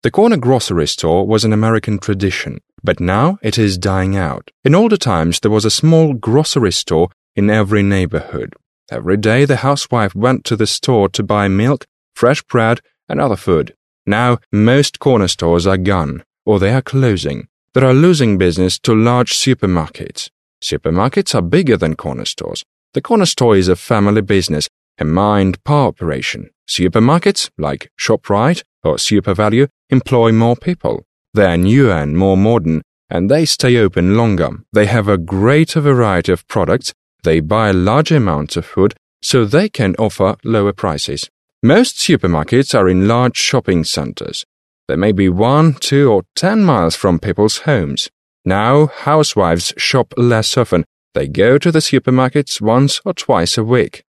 The corner grocery store was an American tradition, but now it is dying out. In older times, there was a small grocery store in every neighborhood. Every day, the housewife went to the store to buy milk, fresh bread, and other food. Now, most corner stores are gone, or they are closing. They are losing business to large supermarkets. Supermarkets are bigger than corner stores. The corner store is a family business, a mind-power operation. Supermarkets, like ShopRite or SuperValue, employ more people. They are newer and more modern, and they stay open longer. They have a greater variety of products. They buy large amounts of food, so they can offer lower prices. Most supermarkets are in large shopping centers. They may be 1, 2, or 10 miles from people's homes. Now, housewives shop less often. They go to the supermarkets once or twice a week.